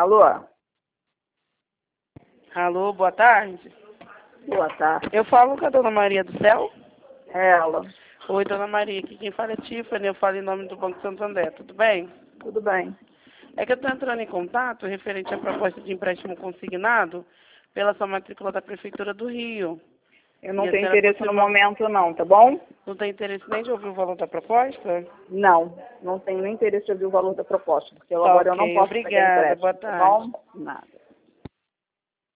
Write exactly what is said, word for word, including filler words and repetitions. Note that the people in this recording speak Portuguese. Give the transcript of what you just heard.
Alô? Alô, boa tarde. Boa tarde. Eu falo com a dona Maria do Céu? É ela. Oi, dona Maria, aqui quem fala é Tiffany, eu falo em nome do Banco Santander, tudo bem? Tudo bem. É que eu estou entrando em contato referente à proposta de empréstimo consignado pela sua matrícula da Prefeitura do Rio. Eu não E a tenho senhora interesse possível- no momento não, tá bom? Não tem interesse nem de ouvir o valor da proposta? Não, não tenho nem interesse de ouvir o valor da proposta, porque eu Tá agora eu não ok, posso pegar obrigada, empréstimo, boa tá tarde. bom? Nada.